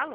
Alô?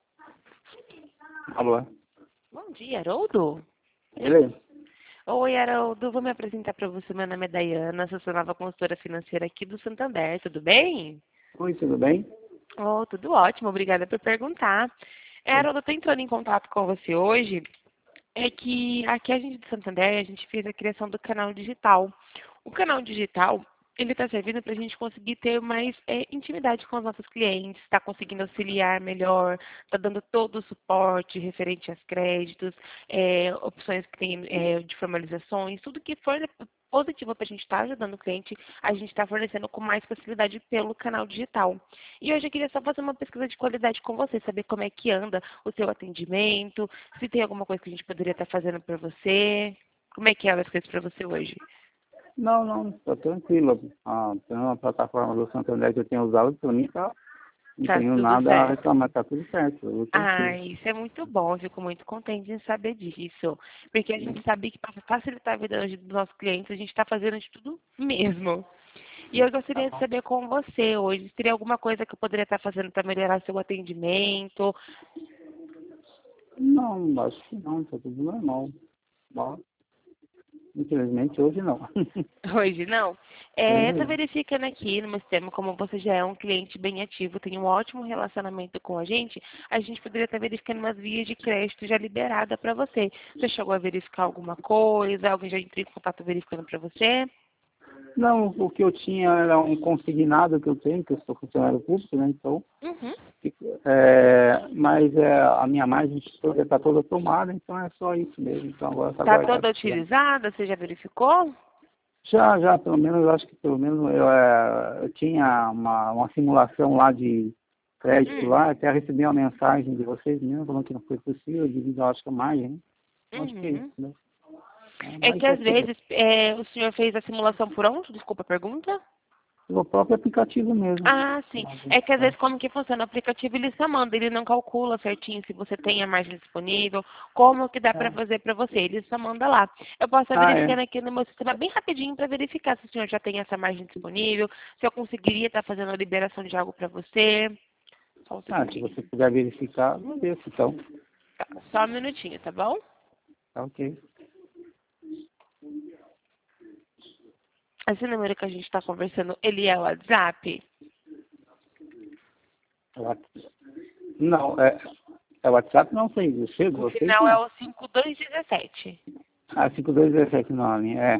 Alô? Bom dia, Haroldo. Ele? Oi, Haroldo. Vou me apresentar para você. Meu nome é Dayana, sou sua nova consultora financeira aqui do Santander. Tudo bem? Oi, tudo bem? Oh, tudo ótimo. Obrigada por perguntar. Haroldo, eu estou entrando em contato com você hoje. É que aqui a gente do Santander, a gente fez a criação do canal digital. O canal digital, ele está servindo para a gente conseguir ter mais intimidade com os nossos clientes, está conseguindo auxiliar melhor, está dando todo o suporte referente aos créditos, opções que tem de formalizações, tudo que for positivo para a gente estar ajudando o cliente, a gente está fornecendo com mais facilidade pelo canal digital. E hoje eu queria só fazer uma pesquisa de qualidade com você, saber como é que anda o seu atendimento, se tem alguma coisa que a gente poderia estar fazendo para você. Como é que anda as coisas para você hoje? Não, tô tranquilo. Tem uma plataforma do Santander que eu tenho usado, para mim não Tá tenho tudo nada a certo? reclamar, tá tudo certo. Eu Ah, tranquilo. isso é muito bom, eu fico muito contente em saber disso. Porque a gente sabe que para facilitar a vida hoje dos nossos clientes, a gente está fazendo de tudo mesmo. E eu gostaria de saber com você hoje, se teria alguma coisa que eu poderia estar fazendo para melhorar seu atendimento. Não, acho que não, tá tudo normal. Bom, infelizmente hoje não. Hoje não. Hoje Eu tô não. verificando aqui no meu sistema, como você já é um cliente bem ativo, tem um ótimo relacionamento com a gente poderia estar verificando umas vias de crédito já liberada para você. Você chegou a verificar alguma coisa? Alguém já entrou em contato verificando para você? Não, o que eu tinha era um consignado que eu tenho, que eu sou funcionário público, né? Então, Uhum. mas a minha margem está toda tomada, então é só isso mesmo. Então agora está Está guardado. toda utilizada? Você já verificou? Já, pelo menos, eu acho que pelo menos eu tinha uma simulação lá de crédito Hum. lá, até recebi uma mensagem de vocês mesmo, falando que não foi possível, devido, eu acho que a margem, né? Acho que é isso, Uhum. né? É Mas que é às tudo. vezes o senhor fez a simulação por onde? Desculpa a pergunta. O próprio aplicativo mesmo. Ah, sim. É que às vezes como que funciona? O aplicativo ele só manda, ele não calcula certinho se você tem a margem disponível, como que dá para É. fazer para você, ele só manda lá. Eu posso estar Ah, é. verificando aqui no meu sistema bem rapidinho para verificar se o senhor já tem essa margem disponível, se eu conseguiria estar fazendo a liberação de algo para você. Só um Ah, se segundinho. você puder verificar, agradeço, então. Tá, só um minutinho, tá bom? Tá ok. Esse número que a gente está conversando, ele é o WhatsApp? Não, é WhatsApp não sei, O vocês final é não. o 5217. Ah, 5217 é.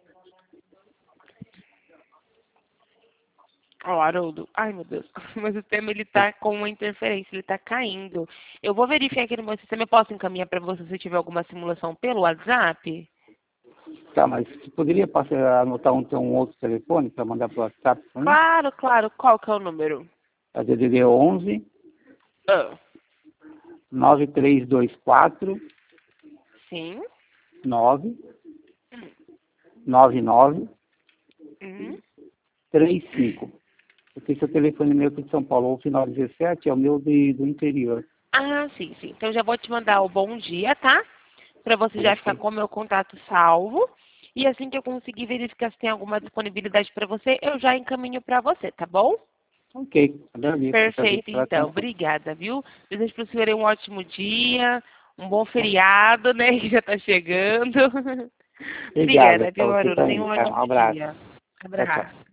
Ó, Haroldo. Ai, meu Deus. Meu sistema, ele tá com uma interferência, ele tá caindo. Eu vou verificar aqui no meu sistema, eu posso encaminhar para você se tiver alguma simulação pelo WhatsApp? Tá, mas você poderia anotar um outro telefone para mandar para o WhatsApp para mim? Claro, claro. Qual que é o número? A DDD 11 Ah, 9324 sim. 9 Hum, 99 hum. 35. Porque esse é o telefone meu aqui de São Paulo, o final 17 é o meu do interior. Ah, sim, sim. Então já vou te mandar o bom dia, tá? Para você já ficar Ok. com o meu contato salvo. E assim que eu conseguir verificar se tem alguma disponibilidade para você, eu já encaminho para você, tá bom? Ok, agradeço Perfeito, pela então. atenção. Obrigada, viu? Desejo para o senhor um ótimo dia, um bom feriado, né? Que já está chegando. Obrigado, Obrigada, para viu, você Haroldo? Tenha um também, tá? Um ótimo abraço. dia. Tchau, tchau. Abraço.